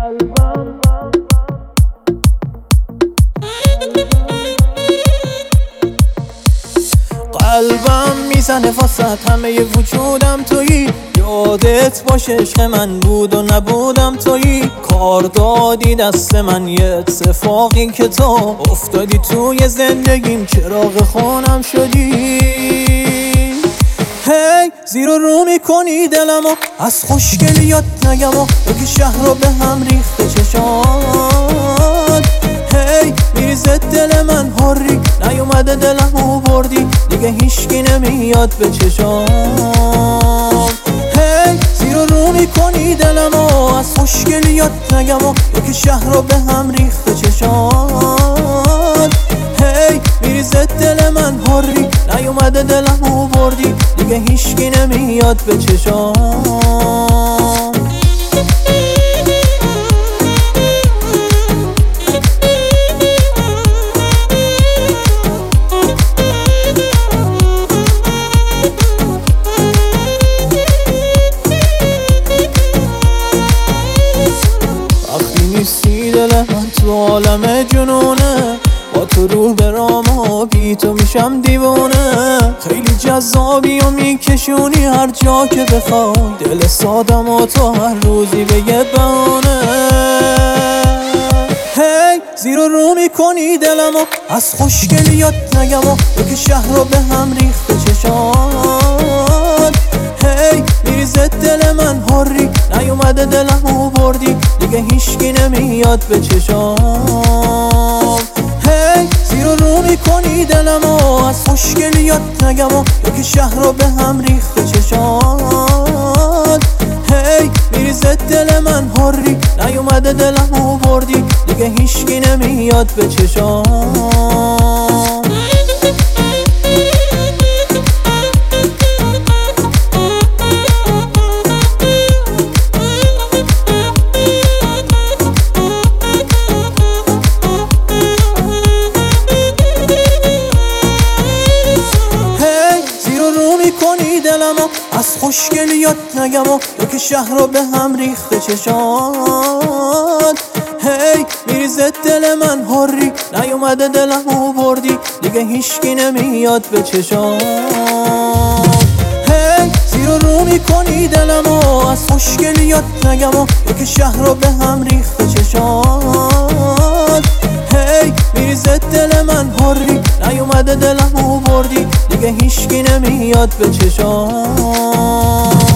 قلبم میزنه واسط همه وجودم تویی، یادت باشه عشق من بود و نبودم تویی. کار دادی دست من یه اتفاقی که تو افتادی توی زندگیم، چراغ خونم شدی. هی زیر و رو میکنی دلمو، از خوشگلیات نگم و تو که شهر رو به هم ریخته چشات. هی میریزه دل من هری، نیومده دلمو بردی دیگه هیشکی نمیاد به چشام. هی زیر و رو میکنی دلمو، از خوشگلیات نگم و تو که شهر رو به هم ریخته چشات. هی میریزه دل من هری، نیومده دلمو بردی دیگه هیشکی نمیاد به چشام. نیستی دل من تو عالم جنونه، با تو رو برام و بی تو میشم دیوونه. خیلی جذابی و میکشونی هر جا که بخوای، دل سادم و تو هر روزی به یه بهونه. هی زیر و رو میکنی دلمو، از خوشگلیات نگم و تو که شهر رو به هم ریخته چشات. هی میریزه دل من هری، نیومده دلمو بردی دیگه هیشکی نمیاد به چشام. هی زیر و رو میکنی دلمو، از خوشگلیات نگم و تو که شهر رو به هم ریخته چشات. هی میریزه دل من هری، نیومده دلمو بردی دیگه هیشکی نمیاد به چشام. از خوشگلیات نگم و تو که شهر رو به هم ریخته چشات. هی میریزه دل من هری، نیومده دلمو بردی دیگه هیشکی نمیاد به چشام. هی زیر و رو میکنی دلمو، از خوشگلیات نگم و تو که شهر رو به هم ریخته چشات. هی میریزه دل من هری، نیومده دلمو بردی دیگه هیشکی نمیاد به چشام.